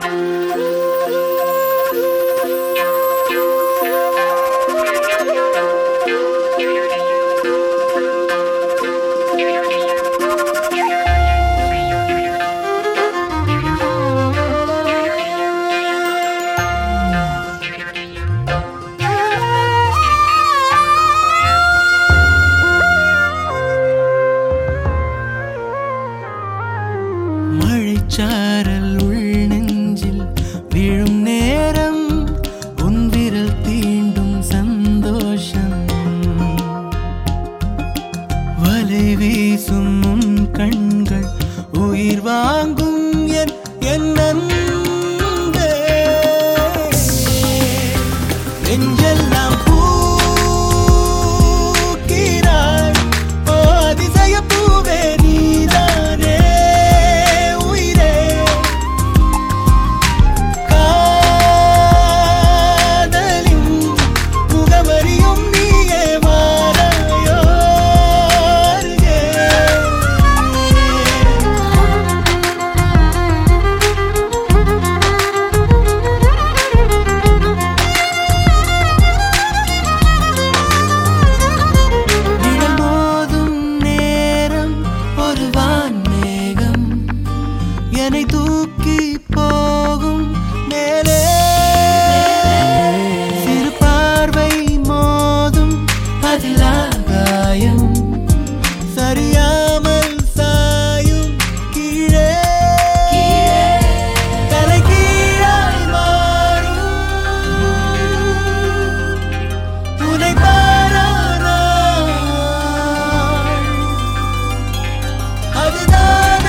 சாரல் உள் நெஞ்சில் விழும் நேரம் உன் விரல் தீண்டும் சந்தோஷம் வலை வீசும் உன் கண்கள் உயிர் வாங்கும் என் அன்பே நெஞ்செல்லாம் பூக்கிறாய் ஓ அதிசய பூவே நீதானே என்னை தூக்கி போகும் மேலே சிறு பார்வை மோதும் அதில் ஆகாயம் சரியாமல் சாயும் கீழே தலை கீழாய் மாறும் உன்னை பாரானா அதுதானே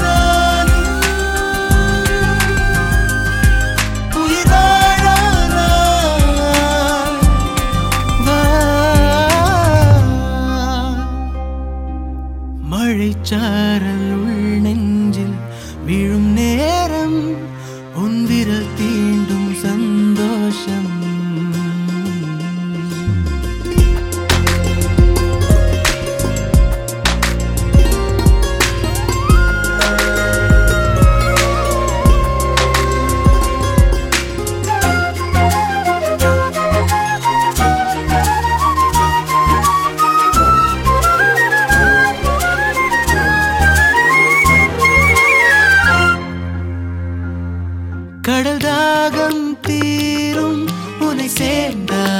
மழைச்சாரல் உள் நெஞ்சில் விழும் நேரம் உன் விரல் தீண்டும் சந்தோஷம் கடல் தாகம் தீரும் உன்னை சேர்ந்த